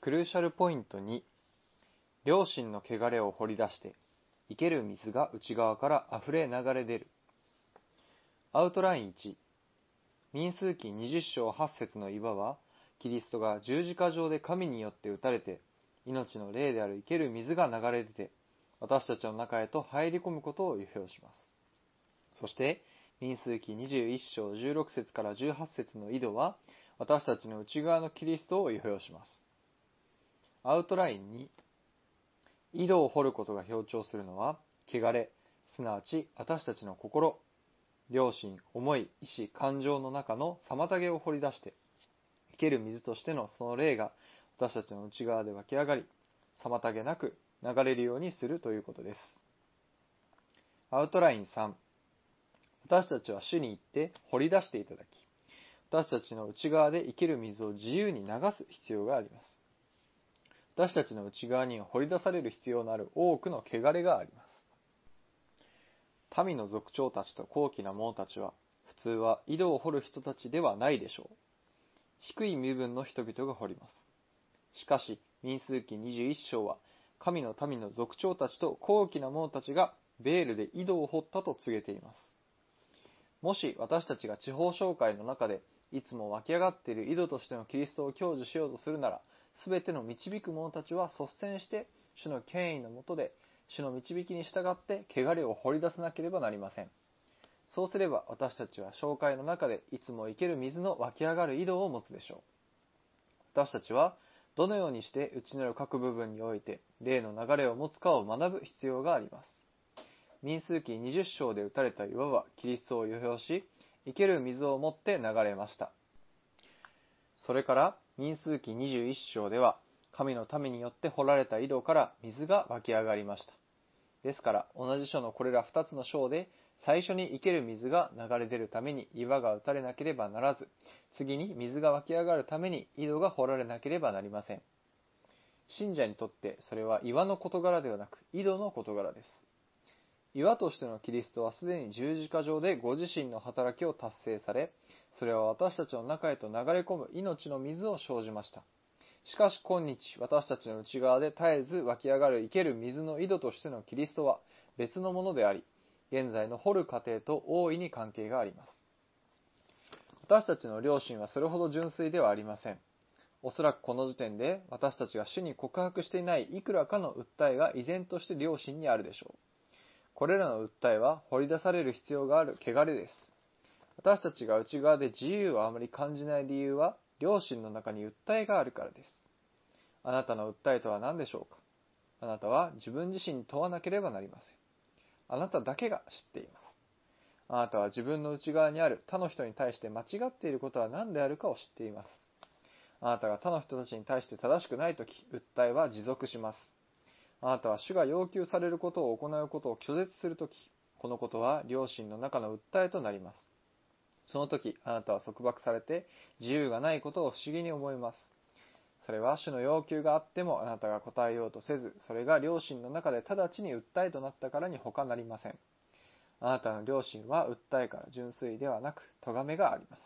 クルーシャルポイント2、良心の汚れを掘り出して、生ける水が内側から溢れ流れ出る。アウトライン1、民数記20章8節の岩は、キリストが十字架上で神によって打たれて、命の霊である生ける水が流れ出て、私たちの中へと入り込むことを預表します。そして、民数記21章16節から18節の井戸は、私たちの内側のキリストを預表します。アウトライン2、井戸を掘ることが強調するのは、汚れ、すなわち私たちの心、良心、思い、意志、感情の中の妨げを掘り出して、生ける水としてのその霊が私たちの内側で湧き上がり、妨げなく流れるようにするということです。アウトライン3、私たちは主に行って掘り出していただき、私たちの内側で生ける水を自由に流す必要があります。私たちの内側には掘り出される必要のある多くの汚れがあります。民の族長たちと高貴な者たちは、普通は井戸を掘る人たちではないでしょう。低い身分の人々が掘ります。しかし、民数記21章は、神の民の族長たちと高貴な者たちがベールで井戸を掘ったと告げています。もし私たちが地方商会の中で、いつも湧き上がっている井戸としてのキリストを享受しようとするなら、すべての導く者たちは率先して、主の権威の下で、主の導きに従って汚れを掘り出さなければなりません。そうすれば私たちは教会の中でいつも生ける水の湧き上がる井戸を持つでしょう。私たちはどのようにして内なる各部分において霊の流れを持つかを学ぶ必要があります。民数記20章で打たれた岩はキリストを預表し、生ける水を持って流れました。それから民数記21章では神の民によって掘られた井戸から水が湧き上がりました。ですから同じ書のこれら2つの章で最初に生ける水が流れ出るために岩が打たれなければならず、次に水が湧き上がるために井戸が掘られなければなりません。信者にとってそれは岩の事柄ではなく井戸の事柄です。岩としてのキリストはすでに十字架上でご自身の働きを達成され、それは私たちの中へと流れ込む命の水を生じました。しかし今日、私たちの内側で絶えず湧き上がる生ける水の井戸としてのキリストは別のものであり、現在の掘る過程と大いに関係があります。私たちの良心はそれほど純粋ではありません。おそらくこの時点で私たちが主に告白していないいくらかの訴えが依然として良心にあるでしょう。これらの訴えは掘り出される必要がある汚れです。私たちが内側で自由をあまり感じない理由は、良心の中に訴えがあるからです。あなたの訴えとは何でしょうか。あなたは自分自身に問わなければなりません。あなただけが知っています。あなたは自分の内側にある他の人に対して間違っていることは何であるかを知っています。あなたが他の人たちに対して正しくないとき、訴えは持続します。あなたは主が要求されることを行うことを拒絶するとき、このことは良心の中の訴えとなります。その時、あなたは束縛されて自由がないことを不思議に思います。それは主の要求があってもあなたが答えようとせず、それが良心の中で直ちに訴えとなったからに他なりません。あなたの良心は訴えから純粋ではなく、咎めがあります。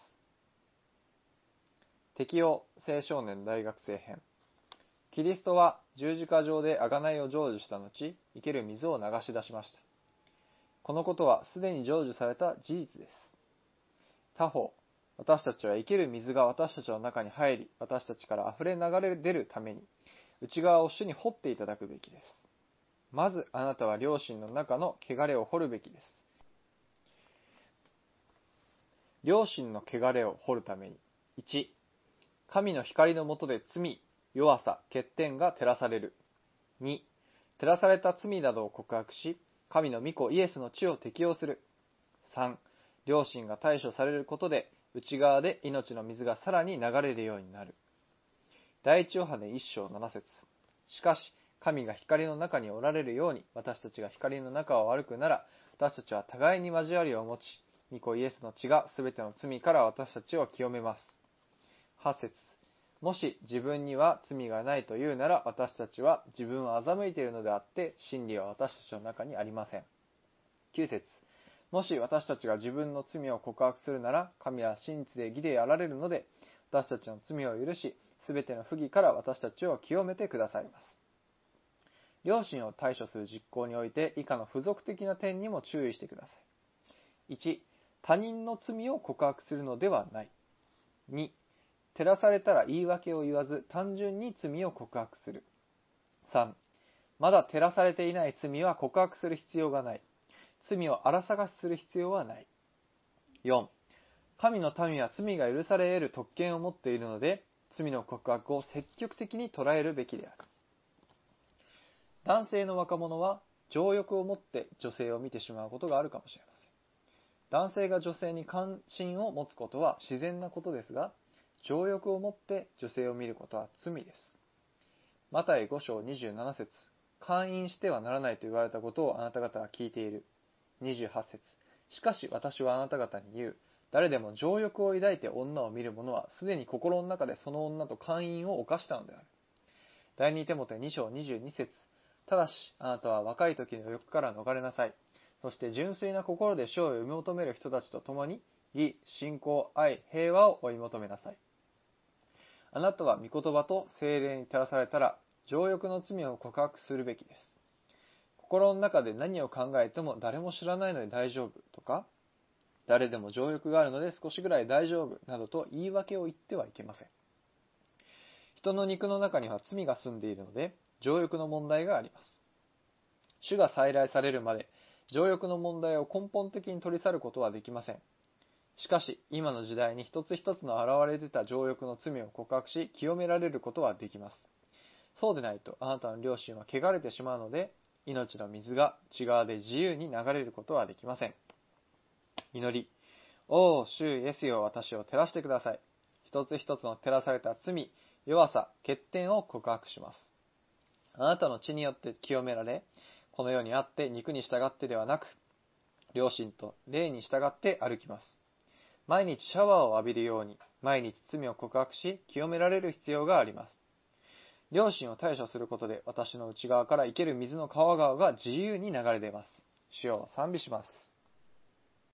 適用青少年大学生編。キリストは十字架上で贖いを成就した後、生ける水を流し出しました。このことはすでに成就された事実です。他方、私たちは生ける水が私たちの中に入り、私たちから溢れ流れ出るために、内側を主に掘っていただくべきです。まず、あなたは良心の中の汚れを掘るべきです。良心の汚れを掘るために、1、神の光の下で罪、弱さ、欠点が照らされる。2、照らされた罪などを告白し、神の御子イエスの血を適用する。3、良心が対処されることで、内側で命の水がさらに流れるようになる。第一ヨハネ1章7節。しかし、神が光の中におられるように、私たちが光の中を歩くなら、私たちは互いに交わりを持ち、御子イエスの血がすべての罪から私たちを清めます。8節。もし自分には罪がないというなら、私たちは自分を欺いているのであって、真理は私たちの中にありません。9節。もし私たちが自分の罪を告白するなら、神は真実で義であられるので、私たちの罪を許し、 すべての不義から私たちを清めてくださいます。良心を対処する実行において、以下の付属的な点にも注意してください。1、他人の罪を告白するのではない。2、照らされたら言い訳を言わず、単純に罪を告白する。3、まだ照らされていない罪は告白する必要がない。罪を荒探しする必要はない。4、神の民は罪が許され得る特権を持っているので、罪の告白を積極的に捉えるべきである。男性の若者は情欲を持って女性を見てしまうことがあるかもしれません。男性が女性に関心を持つことは自然なことですが、情欲を持って女性を見ることは罪です。マタイ5章27節、姦淫してはならないと言われたことをあなた方は聞いている。28節、しかし私はあなた方に言う。誰でも情欲を抱いて女を見る者は、すでに心の中でその女と姦淫を犯したのである。第2テモテ2章22節、ただし、あなたは若い時の欲から逃れなさい。そして純粋な心で主を追い求める人たちと共に、義、信仰、愛、平和を追い求めなさい。あなたは御言葉と聖霊に照らされたら、情欲の罪を告白するべきです。心の中で何を考えても誰も知らないので大丈夫とか、誰でも情欲があるので少しぐらい大丈夫などと言い訳を言ってはいけません。人の肉の中には罪が住んでいるので、情欲の問題があります。主が再来されるまで、情欲の問題を根本的に取り去ることはできません。しかし、今の時代に一つ一つの現れ出た情欲の罪を告白し、清められることはできます。そうでないと、あなたの良心は汚れてしまうので、命の水が内側で自由に流れることはできません。祈り。おー、主イエスよ、私を照らしてください。一つ一つの照らされた罪、弱さ、欠点を告白します。あなたの血によって清められ、この世にあって肉に従ってではなく、良心と霊に従って歩きます。毎日シャワーを浴びるように、毎日罪を告白し、清められる必要があります。良心を対処することで、私の内側から生ける水の川川が自由に流れ出ます。主を賛美します。